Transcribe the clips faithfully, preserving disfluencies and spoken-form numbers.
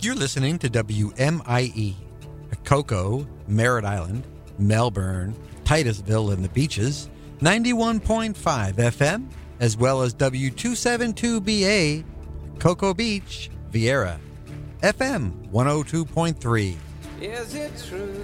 You're listening to W M I E, Cocoa, Merritt Island, Melbourne, Titusville and the Beaches, ninety-one point five F M, as well as W two seventy-two B A, Cocoa Beach, Vieira, F M one oh two point three. Is it true?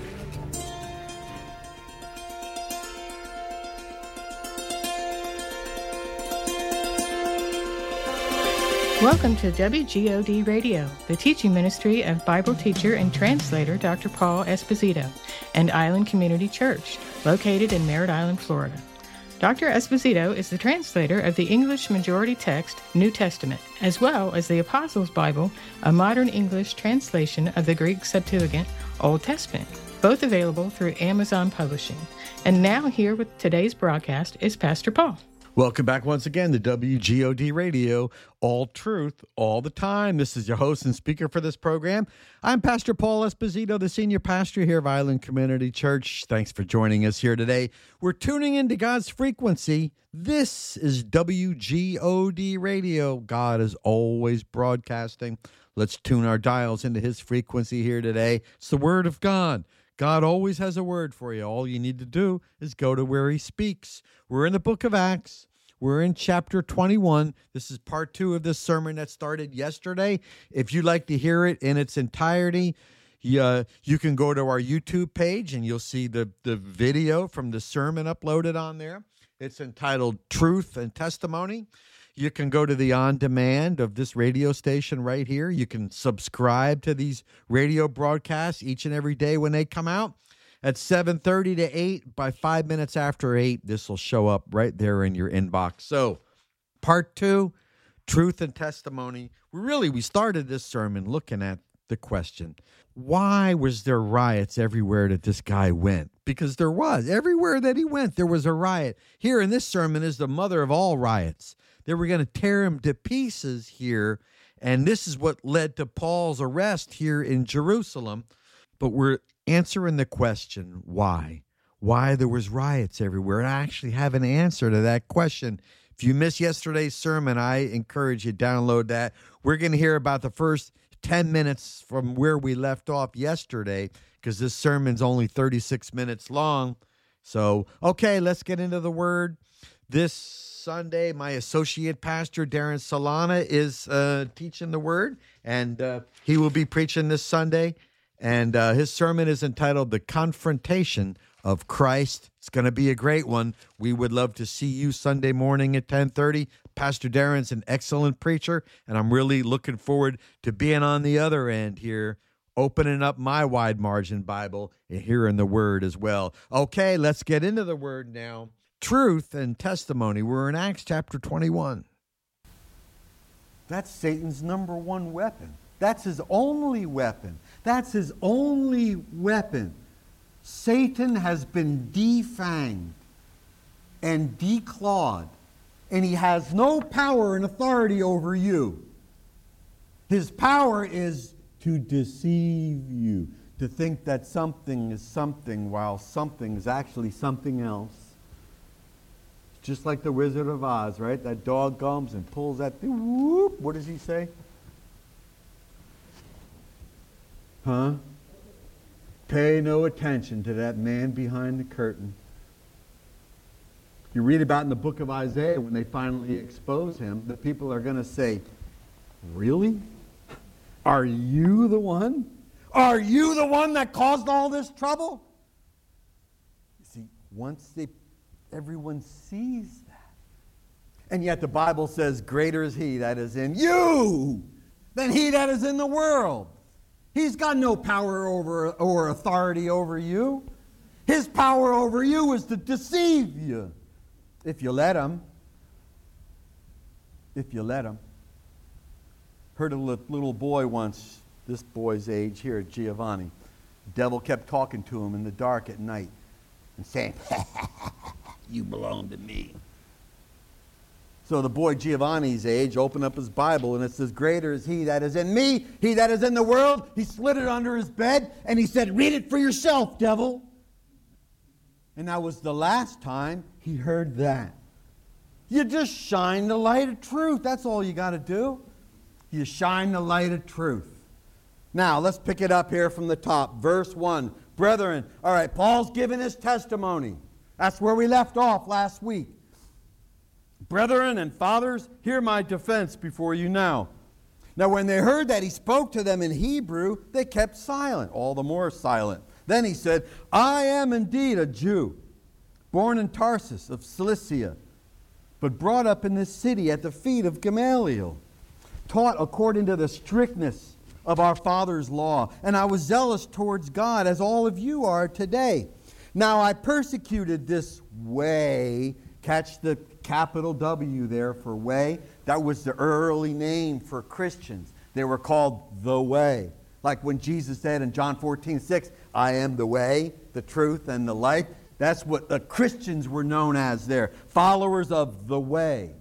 Welcome to W G O D Radio, the teaching ministry of Bible teacher and translator Doctor Paul Esposito, and Island Community Church, located in Merritt Island, Florida. Doctor Esposito is the translator of the English majority text, New Testament, as well as the Apostles' Bible, a modern English translation of the Greek Septuagint, Old Testament, both available through Amazon Publishing. And now here with today's broadcast is Pastor Paul. Welcome back once again to W G O D Radio, all truth, all the time. This is your host and speaker for this program. I'm Pastor Paul Esposito, the senior pastor here of Island Community Church. Thanks for joining us here today. We're tuning into God's frequency. This is W G O D Radio. God is always broadcasting. Let's tune our dials into his frequency here today. It's the Word of God. God always has a word for you. All you need to do is go to where he speaks. We're in the book of Acts. We're in chapter twenty-one. This is part two of this sermon that started yesterday. If you'd like to hear it in its entirety, you, uh, you can go to our YouTube page and you'll see the, the video from the sermon uploaded on there. It's entitled Truth and Testimony. You can go to the on-demand of this radio station right here. You can subscribe to these radio broadcasts each and every day when they come out. At seven thirty to eight, by five minutes after eight, this will show up right there in your inbox. So, part two, Truth and Testimony. We really, we started this sermon looking at the question, why was there riots everywhere that this guy went? Because there was. Everywhere that he went, there was a riot. Here in this sermon is the mother of all riots. They were going to tear him to pieces here, and this is what led to Paul's arrest here in Jerusalem. But we're answering the question, why? Why there was riots everywhere? And I actually have an answer to that question. If you missed yesterday's sermon, I encourage you to download that. We're going to hear about the first ten minutes from where we left off yesterday, because this sermon's only thirty-six minutes long. So, okay, let's get into the Word. This Sunday, my associate pastor, Darren Solana, is uh, teaching the Word, and uh, he will be preaching this Sunday. And uh, his sermon is entitled The Confrontation of Christ. It's going to be a great one. We would love to see you Sunday morning at ten thirty. Pastor Darren's an excellent preacher, and I'm really looking forward to being on the other end here, opening up my wide margin Bible and hearing the Word as well. Okay, let's get into the Word now. Truth and testimony. We're in Acts chapter twenty-one. That's Satan's number one weapon. That's his only weapon. That's his only weapon. Satan has been defanged and declawed, and he has no power and authority over you. His power is to deceive you, to think that something is something while something is actually something else. Just like the Wizard of Oz, right? That dog comes and pulls that thing. Whoop. What does he say? Huh? Pay no attention to that man behind the curtain. You read about in the book of Isaiah, when they finally expose him, the people are going to say, really? Are you the one? Are you the one that caused all this trouble? You see, once they everyone sees that. And yet the Bible says, greater is he that is in you than he that is in the world. He's got no power over or authority over you. His power over you is to deceive you. If you let him. If you let him. Heard a little boy once, this boy's age here, Giovanni. The devil kept talking to him in the dark at night and saying, you belong to me. So the boy Giovanni's age opened up his Bible and it says, greater is he that is in me, he that is in the world. He slid it under his bed and he said, read it for yourself, devil. And that was the last time he heard that. You just shine the light of truth. That's all you got to do. You shine the light of truth. Now, let's pick it up here from the top. Verse one. Brethren, all right, Paul's given his testimony. That's where we left off last week. Brethren and fathers, hear my defense before you now. Now, when they heard that he spoke to them in Hebrew, they kept silent, all the more silent. Then he said, I am indeed a Jew, born in Tarsus of Cilicia, but brought up in this city at the feet of Gamaliel, taught according to the strictness of our father's law. And I was zealous towards God, as all of you are today. Now I persecuted this way. Catch the capital W there for way. That was the early name for Christians. They were called the way. Like when Jesus said in John fourteen six, I am the way, the truth, and the life. That's what the Christians were known as there. Followers of the way.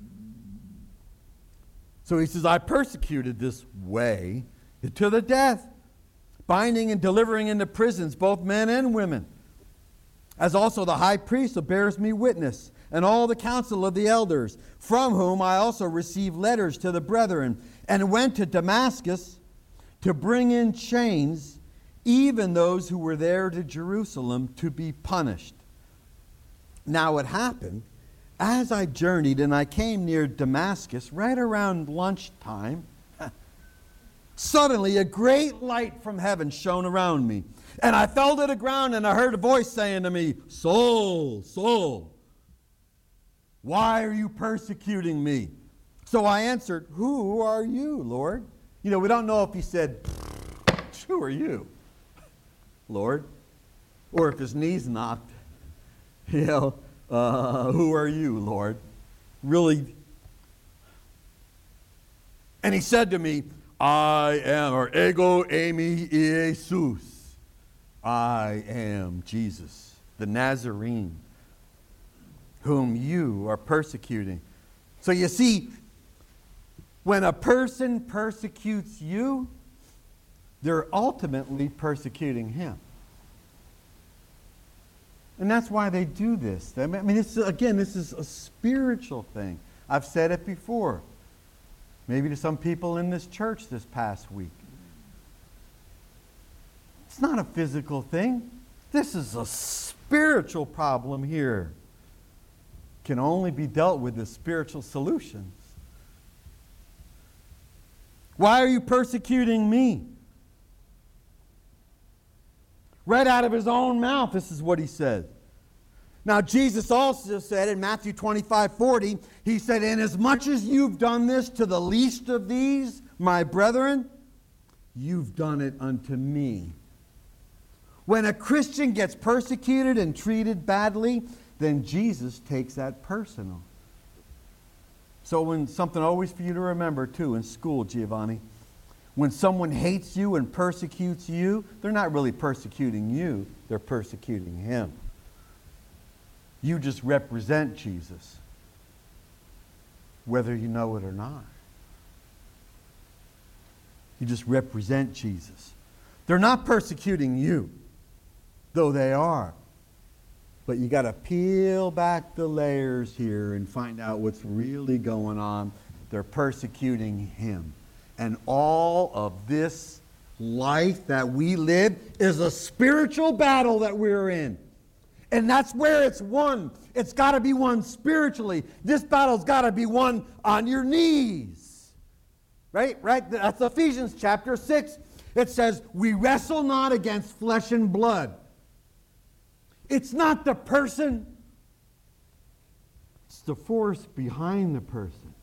So he says, I persecuted this way to the death, binding and delivering into prisons both men and women, as also the high priest who bears me witness, and all the council of the elders, from whom I also received letters to the brethren, and went to Damascus to bring in chains even those who were there to Jerusalem to be punished. Now it happened, as I journeyed and I came near Damascus, right around lunchtime, suddenly a great light from heaven shone around me. And I fell to the ground and I heard a voice saying to me, Saul, Saul, why are you persecuting me? So I answered, who are you, Lord? You know, we don't know if he said, who are you, Lord? Or if his knees knocked, you know, uh, who are you, Lord? Really? And he said to me, I am, or ego eimi Jesus. I am Jesus, the Nazarene, whom you are persecuting. So you see, when a person persecutes you, they're ultimately persecuting him. And that's why they do this. I mean, it's, again, this is a spiritual thing. I've said it before. Maybe to some people in this church this past week. It's not a physical thing. This is a spiritual problem here. Can only be dealt with with spiritual solutions. Why are you persecuting me? Right out of his own mouth, this is what he said. Now, Jesus also said in Matthew twenty-five forty, he said, inasmuch as you've done this to the least of these, my brethren, you've done it unto me. When a Christian gets persecuted and treated badly, then Jesus takes that personal. So when something always for you to remember too in school, Giovanni, when someone hates you and persecutes you, they're not really persecuting you, they're persecuting him. You just represent Jesus, whether you know it or not. You just represent Jesus. They're not persecuting you, though they are. But you got to peel back the layers here and find out what's really going on. They're persecuting him. And all of this life that we live is a spiritual battle that we're in. And that's where it's won. It's got to be won spiritually. This battle's got to be won on your knees. Right? Right? That's Ephesians chapter six. It says, we wrestle not against flesh and blood. It's not the person. It's the force behind the person.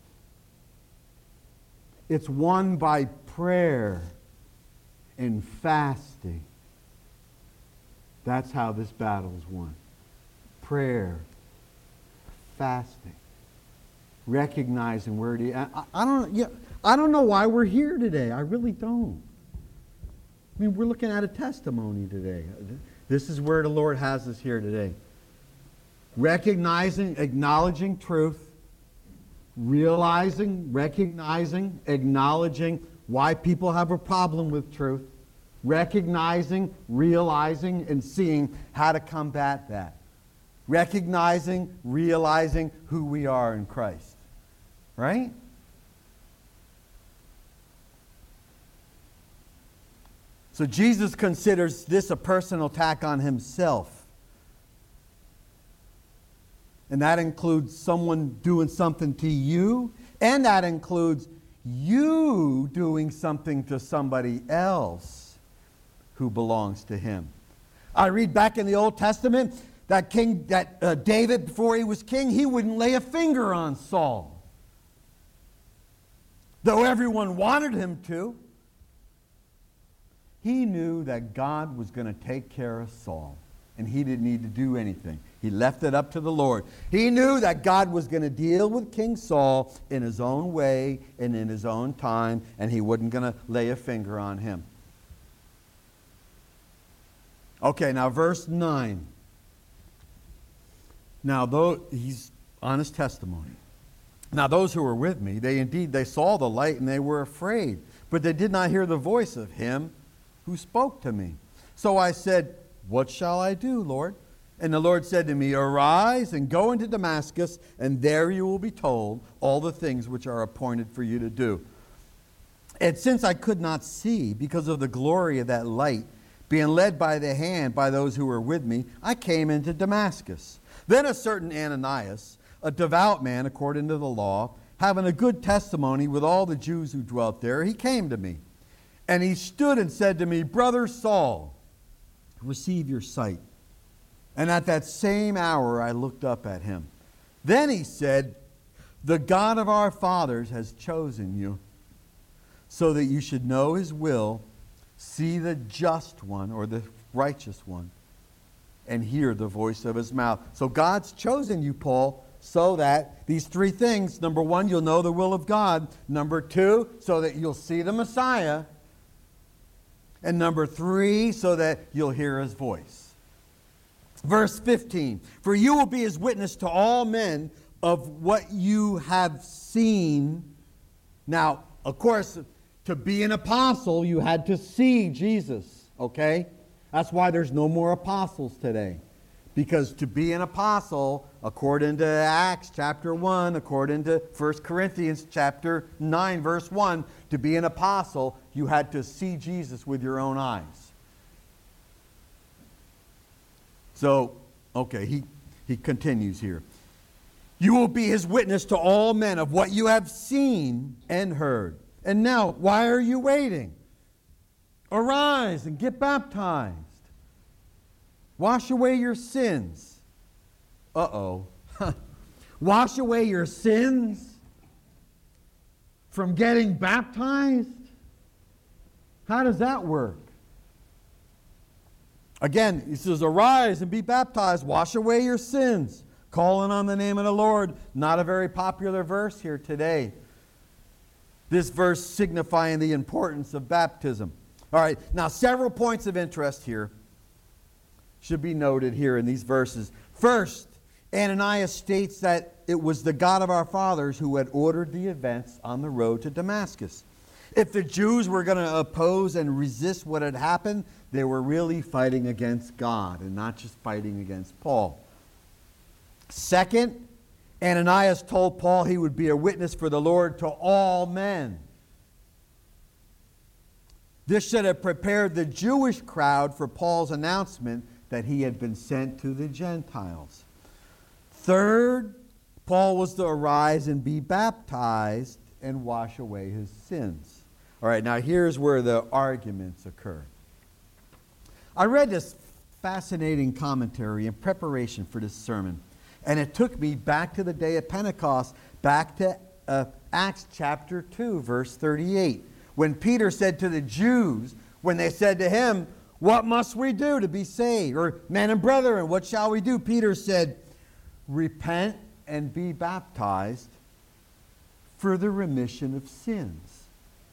It's won by prayer and fasting. That's how this battle is won. Prayer, fasting, recognizing where it is. I, I don't. Yeah, I don't know why we're here today. I really don't. I mean, we're looking at a testimony today. This is where the Lord has us here today. Recognizing, acknowledging truth, realizing, recognizing, acknowledging why people have a problem with truth, recognizing, realizing, and seeing how to combat that. Recognizing, realizing who we are in Christ. Right? So Jesus considers this a personal attack on himself. And that includes someone doing something to you, and that includes you doing something to somebody else who belongs to him. I read back in the Old Testament that King, that uh, David, before he was king, he wouldn't lay a finger on Saul, though everyone wanted him to. He knew that God was going to take care of Saul, and he didn't need to do anything. He left it up to the Lord. He knew that God was going to deal with King Saul in his own way and in his own time, and he wasn't going to lay a finger on him. Okay, now verse nine. Now, though he's on his testimony. Now, those who were with me, they indeed, they saw the light and they were afraid, but they did not hear the voice of him who spoke to me. So I said, what shall I do, Lord? And the Lord said to me, arise and go into Damascus, and there you will be told all the things which are appointed for you to do. And since I could not see because of the glory of that light, being led by the hand by those who were with me, I came into Damascus. Then a certain Ananias, a devout man according to the law, having a good testimony with all the Jews who dwelt there, he came to me. And he stood and said to me, Brother Saul, receive your sight. And at that same hour I looked up at him. Then he said, the God of our fathers has chosen you, so that you should know his will, see the just one, or the righteous one, and hear the voice of his mouth. So God's chosen you, Paul, so that these three things, number one, you'll know the will of God. Number two, so that you'll see the Messiah. And number three, so that you'll hear his voice. Verse fifteen, for you will be his witness to all men of what you have seen. Now, of course, to be an apostle, you had to see Jesus, okay? That's why there's no more apostles today. Because to be an apostle, according to Acts chapter one, according to First Corinthians chapter nine, verse one, to be an apostle, you had to see Jesus with your own eyes. So, okay, he, he continues here. You will be his witness to all men of what you have seen and heard. And now, why are you waiting? Arise and get baptized. Wash away your sins. Uh-oh. Wash away your sins from getting baptized? How does that work? Again, he says, arise and be baptized. Wash away your sins. Calling on the name of the Lord. Not a very popular verse here today. This verse signifying the importance of baptism. All right, now several points of interest here should be noted here in these verses. First, Ananias states that it was the God of our fathers who had ordered the events on the road to Damascus. If the Jews were going to oppose and resist what had happened, they were really fighting against God and not just fighting against Paul. Second, Ananias told Paul he would be a witness for the Lord to all men. This should have prepared the Jewish crowd for Paul's announcement that he had been sent to the Gentiles. Third, Paul was to arise and be baptized and wash away his sins. All right, now here's where the arguments occur. I read this fascinating commentary in preparation for this sermon, and it took me back to the day of Pentecost, back to uh, Acts chapter two, verse thirty-eight, when Peter said to the Jews, when they said to him, what must we do to be saved? Or, men and brethren, what shall we do? Peter said, repent and be baptized for the remission of sins.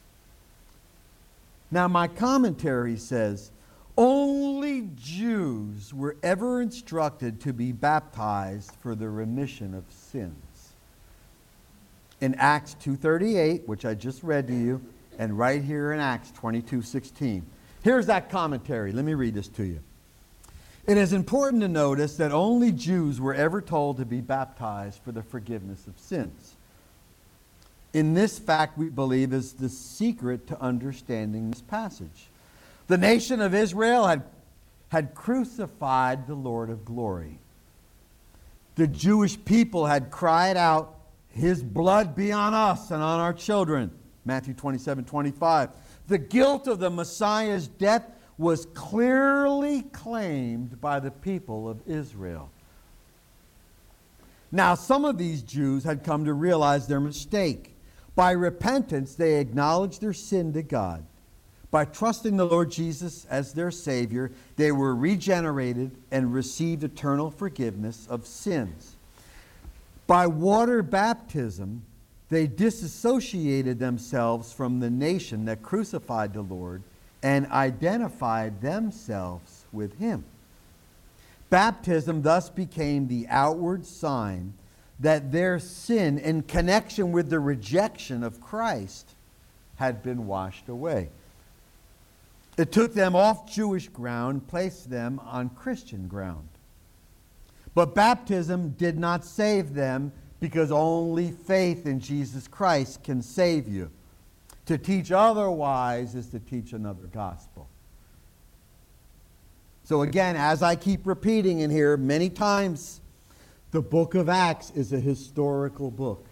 Now, my commentary says, only Jews were ever instructed to be baptized for the remission of sins. In Acts two thirty-eight, which I just read to you, and right here in Acts twenty-two sixteen. Here's that commentary. Let me read this to you. It is important to notice that only Jews were ever told to be baptized for the forgiveness of sins. In this fact, we believe, is the secret to understanding this passage. The nation of Israel had, had crucified the Lord of glory. The Jewish people had cried out, "His blood be on us and on our children." Matthew twenty-seven, twenty-five. The guilt of the Messiah's death was clearly claimed by the people of Israel. Now, some of these Jews had come to realize their mistake. By repentance, they acknowledged their sin to God. By trusting the Lord Jesus as their Savior, they were regenerated and received eternal forgiveness of sins. By water baptism, they disassociated themselves from the nation that crucified the Lord and identified themselves with Him. Baptism thus became the outward sign that their sin in connection with the rejection of Christ had been washed away. It took them off Jewish ground, placed them on Christian ground. But baptism did not save them, because only faith in Jesus Christ can save you. To teach otherwise is to teach another gospel. So again, as I keep repeating in here many times, the book of Acts is a historical book.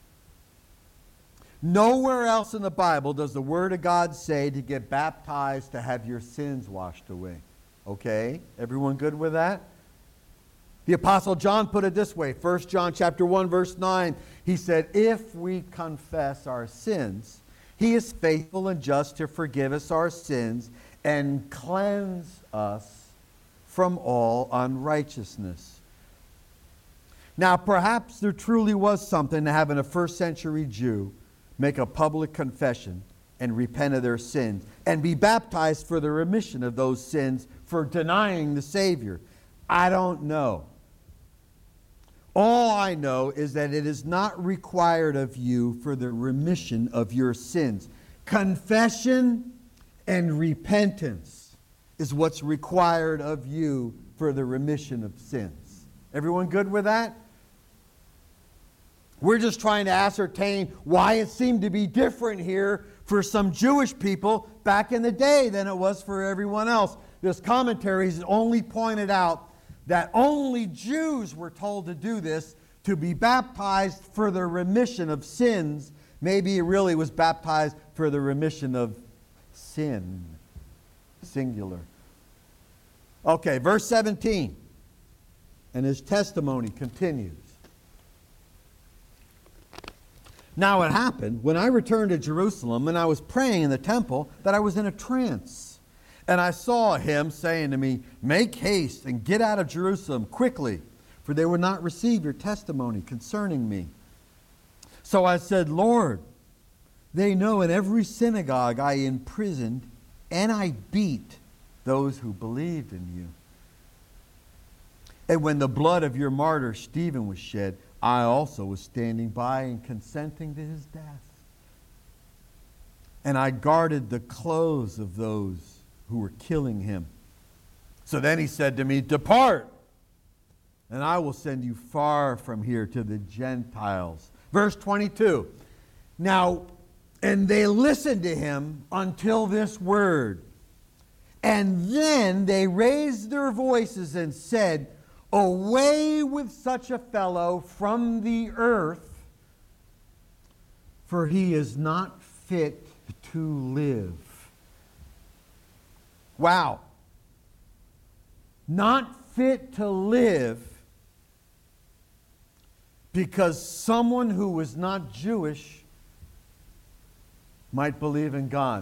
Nowhere else in the Bible does the Word of God say to get baptized to have your sins washed away. Okay? Everyone good with that? The Apostle John put it this way, First John chapter one, verse nine. He said, "If we confess our sins, He is faithful and just to forgive us our sins and cleanse us from all unrighteousness." Now, perhaps there truly was something to having a first century Jew make a public confession and repent of their sins and be baptized for the remission of those sins for denying the Savior. I don't know. All I know is that it is not required of you for the remission of your sins. Confession and repentance is what's required of you for the remission of sins. Everyone good with that? We're just trying to ascertain why it seemed to be different here for some Jewish people back in the day than it was for everyone else. This commentary has only pointed out that only Jews were told to do this, to be baptized for the remission of sins. Maybe it really was baptized for the remission of sin. Singular. Okay, verse seventeen. And his testimony continues. Now it happened, when I returned to Jerusalem and I was praying in the temple, that I was in a trance. And I saw him saying to me, "Make haste and get out of Jerusalem quickly, for they will not receive your testimony concerning me." So I said, "Lord, they know in every synagogue I imprisoned and I beat those who believed in you. And when the blood of your martyr Stephen was shed, I also was standing by and consenting to his death. And I guarded the clothes of those who were killing him. So then he said to me, 'Depart, and I will send you far from here to the Gentiles.'" Verse twenty-two. Now, and they listened to him until this word. And then they raised their voices and said, "Away with such a fellow from the earth, for he is not fit to live." Wow. Not fit to live because someone who was not Jewish might believe in God.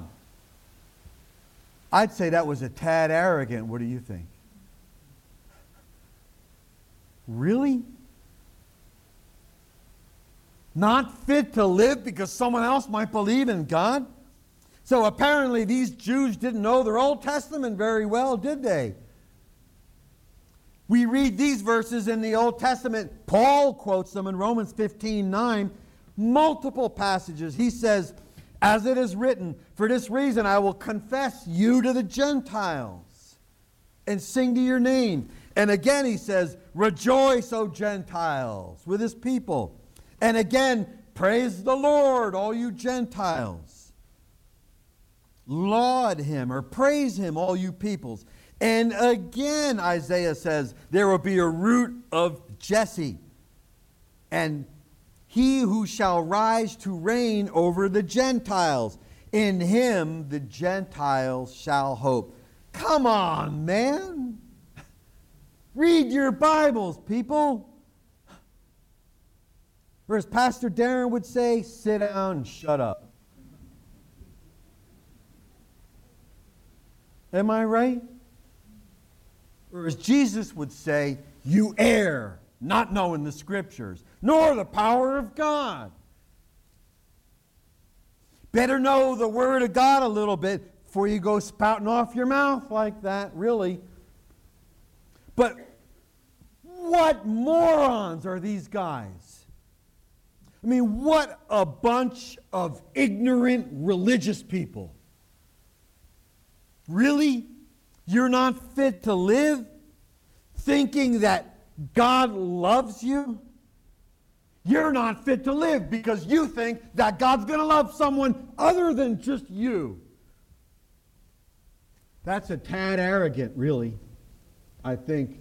I'd say that was a tad arrogant. What do you think? Really? Not fit to live because someone else might believe in God? So apparently these Jews didn't know their Old Testament very well, did they? We read these verses in the Old Testament. Paul quotes them in Romans fifteen nine, multiple passages. He says, "As it is written, for this reason I will confess you to the Gentiles and sing to your name." And again he says, "Rejoice, O Gentiles," with his people. And again, "Praise the Lord, all you Gentiles." laud him or praise him, all you peoples. And again, Isaiah says, there will be a root of Jesse, and he who shall rise to reign over the Gentiles. In him the Gentiles shall hope. Come on, man. Read your Bibles, people. Or as Pastor Darren would say, sit down and shut up. Am I right? Or as Jesus would say, you err, not knowing the Scriptures, nor the power of God. Better know the Word of God a little bit before you go spouting off your mouth like that, really. But what morons are these guys? I mean, what a bunch of ignorant religious people. Really? You're not fit to live? Thinking that God loves you? You're not fit to live because you think that God's going to love someone other than just you. That's a tad arrogant, really, I think.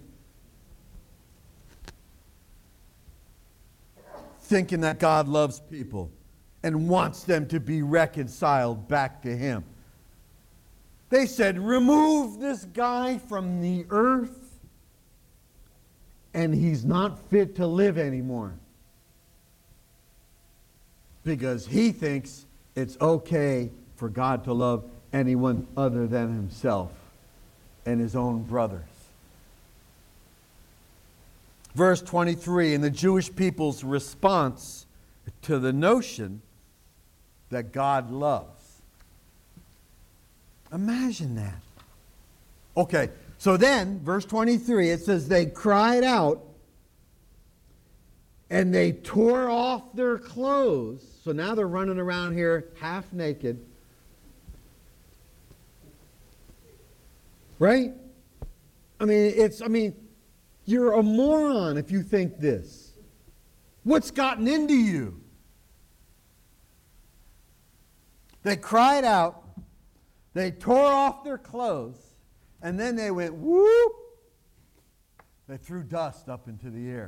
Thinking that God loves people and wants them to be reconciled back to Him. They said, remove this guy from the earth and he's not fit to live anymore. Because he thinks it's okay for God to love anyone other than himself and his own brothers. Verse twenty-three, and the Jewish people's response to the notion that God loves. Imagine that. Okay, so then, verse twenty-three, it says, they cried out and they tore off their clothes. So now they're running around here half naked. Right? I mean, it's, I mean, you're a moron if you think this. What's gotten into you? They cried out, they tore off their clothes, and then they went whoop. They threw dust up into the air.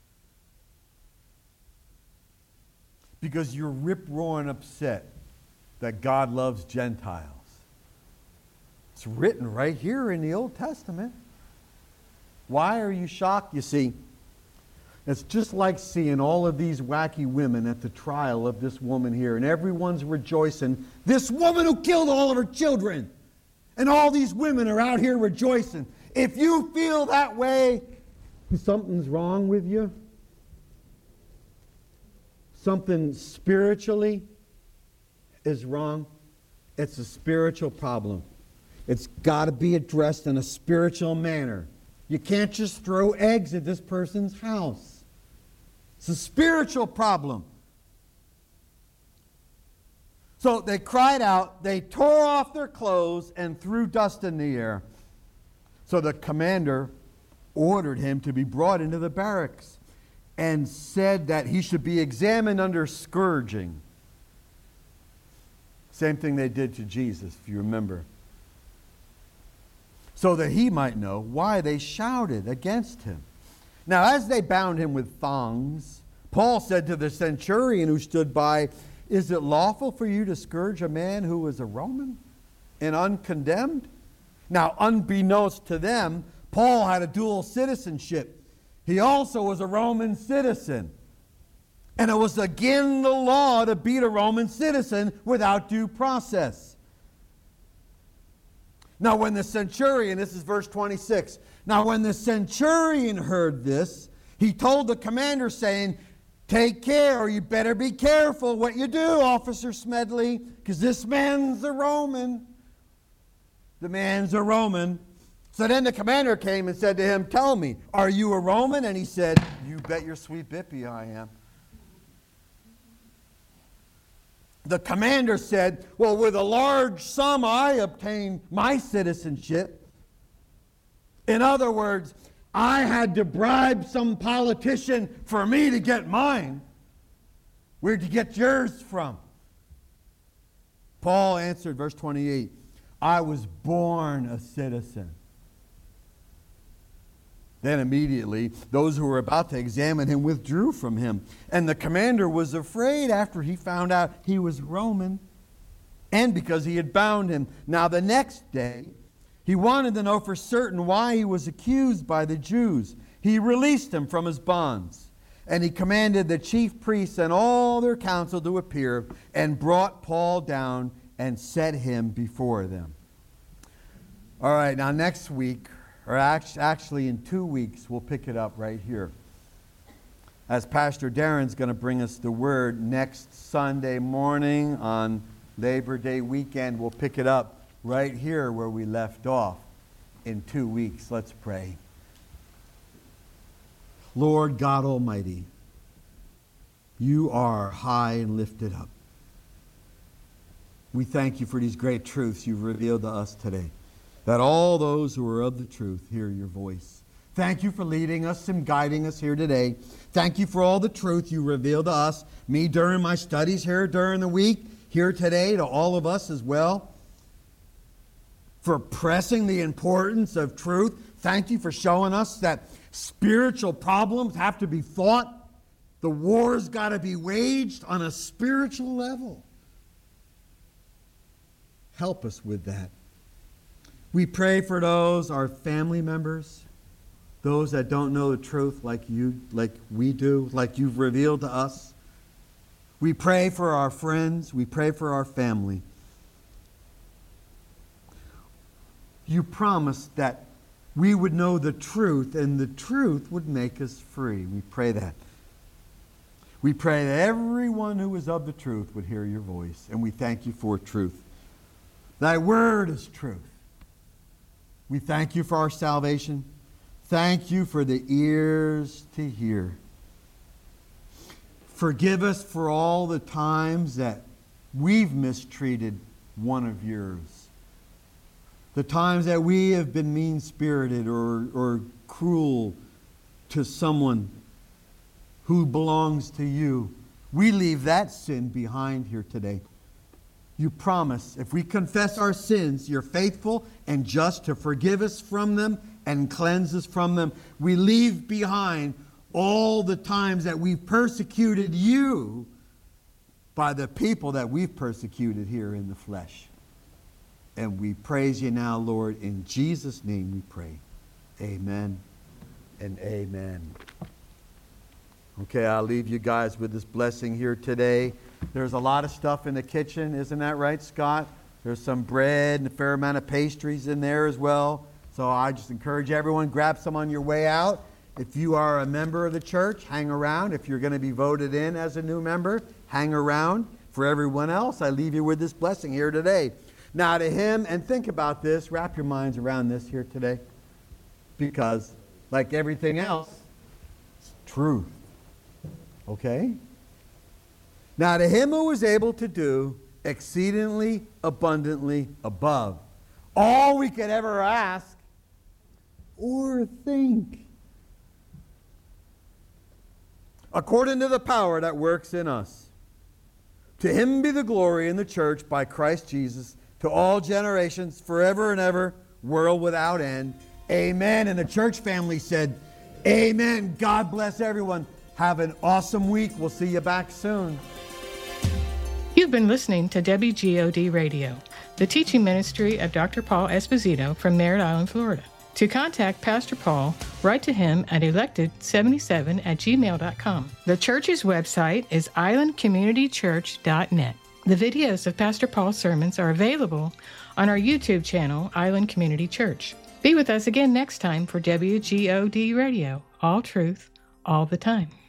Because you're rip-roaring upset that God loves Gentiles. It's written right here in the Old Testament. Why are you shocked? You see, it's just like seeing all of these wacky women at the trial of this woman here, and everyone's rejoicing. This woman who killed all of her children. And all these women are out here rejoicing. If you feel that way, something's wrong with you. Something spiritually is wrong. It's a spiritual problem. It's got to be addressed in a spiritual manner. You can't just throw eggs at this person's house. It's a spiritual problem. So they cried out, they tore off their clothes and threw dust in the air. So the commander ordered him to be brought into the barracks and said that he should be examined under scourging. Same thing they did to Jesus, if you remember. So that he might know why they shouted against him. Now, as they bound him with thongs, Paul said to the centurion who stood by, is it lawful for you to scourge a man who is a Roman and uncondemned? Now, unbeknownst to them, Paul had a dual citizenship. He also was a Roman citizen. And it was again the law to beat a Roman citizen without due process. Now when the centurion, this is verse twenty-six, now when the centurion heard this, he told the commander saying, take care, or you better be careful what you do, Officer Smedley, because this man's a Roman. The man's a Roman. So then the commander came and said to him, tell me, are you a Roman? And he said, you bet your sweet bippy I am. The commander said, well, with a large sum I obtained my citizenship. In other words, I had to bribe some politician for me to get mine. Where'd you get yours from? Paul answered, verse twenty-eight, I was born a citizen. Then immediately, those who were about to examine him withdrew from him. And the commander was afraid after he found out he was Roman, and because he had bound him. Now the next day, he wanted to know for certain why he was accused by the Jews. He released him from his bonds, and he commanded the chief priests and all their council to appear, and brought Paul down and set him before them. All right, now next week, or actually in two weeks, we'll pick it up right here. As Pastor Darren's going to bring us the word next Sunday morning on Labor Day weekend, we'll pick it up right here where we left off in two weeks. Let's pray. Lord God Almighty, you are high and lifted up. We thank you for these great truths you've revealed to us today, that all those who are of the truth hear your voice. Thank you for leading us and guiding us here today. Thank you for all the truth you revealed to us, me during my studies here during the week, here today, to all of us as well. For pressing the importance of truth. Thank you for showing us that spiritual problems have to be fought. The war's got to be waged on a spiritual level. Help us with that. We pray for those, our family members, those that don't know the truth like you, like we do, like you've revealed to us. We pray for our friends. We pray for our family. You promised that we would know the truth, and the truth would make us free. We pray that. We pray that everyone who is of the truth would hear your voice, and we thank you for truth. Thy word is truth. We thank you for our salvation. Thank you for the ears to hear. Forgive us for all the times that we've mistreated one of yours. The times that we have been mean-spirited or, or cruel to someone who belongs to you. We leave that sin behind here today. You promise, if we confess our sins, you're faithful and just to forgive us from them and cleanse us from them. We leave behind all the times that we've persecuted you by the people that we've persecuted here in the flesh. And we praise you now, Lord. In Jesus' name we pray. Amen and amen. Okay, I'll leave you guys with this blessing here today. There's a lot of stuff in the kitchen, isn't that right, Scott? There's some bread and a fair amount of pastries in there as well. So I just encourage everyone, grab some on your way out. If you are a member of the church, hang around. If you're going to be voted in as a new member, hang around. For everyone else, I leave you with this blessing here today. Now to him, and think about this, wrap your minds around this here today. Because, like everything else, it's truth. Okay? Now to him who is able to do exceedingly abundantly above all we could ever ask or think, according to the power that works in us. To him be the glory in the church by Christ Jesus to all generations, forever and ever, world without end. Amen. And the church family said, amen. God bless everyone. Have an awesome week. We'll see you back soon. You've been listening to W G O D Radio, the teaching ministry of Doctor Paul Esposito from Merritt Island, Florida. To contact Pastor Paul, write to him at elected seventy-seven at gmail dot com. The church's website is island community church dot net. The videos of Pastor Paul's sermons are available on our YouTube channel, Island Community Church. Be with us again next time for W G O D Radio, all truth, all the time.